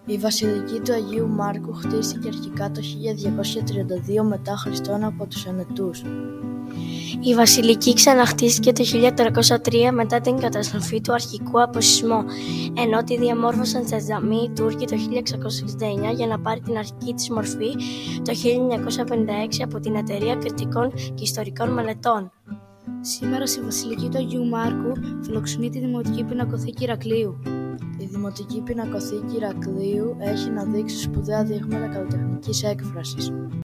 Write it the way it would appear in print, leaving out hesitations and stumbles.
Η βασιλική του Αγίου Μάρκου χτίστηκε αρχικά το 1232 μετά Χριστόν από τους Ενετούς. Η βασιλική ξαναχτίστηκε το 1303 μετά την καταστροφή του αρχικού από σεισμό, ενώ τη διαμόρφωσαν σε τζαμί οι Τούρκοι το 1669 για να πάρει την αρχική της μορφή το 1956 από την Εταιρεία Κριτικών και Ιστορικών Μελετών. Σήμερα στη βασιλική του Αγίου Μάρκου φιλοξενεί τη Δημοτική Πινακοθήκη Ηρακλείου. Η Δημοτική Πινακοθήκη Ηρακλείου έχει να δείξει σπουδαία δείγματα καλλιτεχνικής έκφρασης.